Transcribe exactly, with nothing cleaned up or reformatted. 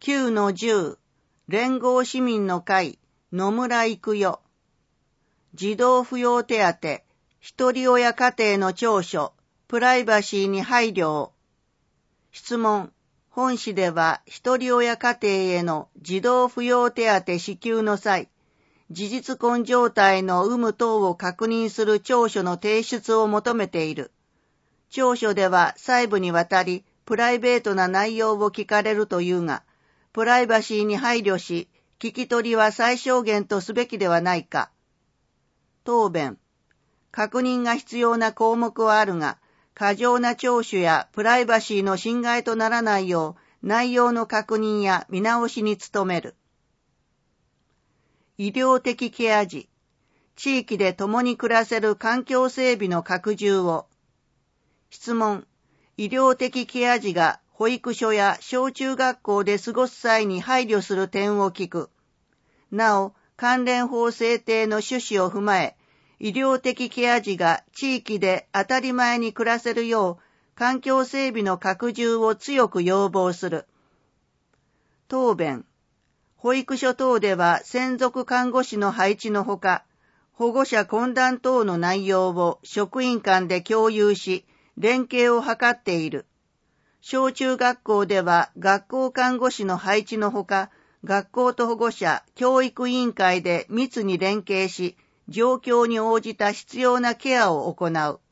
きゅうのじゅう、連合市民の会、野村育代。児童扶養手当、一人親家庭の長所、プライバシーに配慮を。質問。本市では一人親家庭への児童扶養手当支給の際、事実婚状態の有無等を確認する調書の提出を求めている。調書では細部にわたりプライベートな内容を聞かれるというが、プライバシーに配慮し、聞き取りは最小限とすべきではないか。答弁。確認が必要な項目はあるが、過剰な聴取やプライバシーの侵害とならないよう、内容の確認や見直しに努める。医療的ケア児。地域で共に暮らせる環境整備の拡充を。質問。医療的ケア児が保育所や小中学校で過ごす際に配慮する点を聞く。なお、関連法制定の趣旨を踏まえ、医療的ケア児が地域で当たり前に暮らせるよう、環境整備の拡充を強く要望する。答弁。保育所等では専属看護師の配置のほか、保護者懇談等の内容を職員間で共有し、連携を図っている。小中学校では学校看護師の配置のほか、学校と保護者、教育委員会で密に連携し、状況に応じた必要なケアを行う。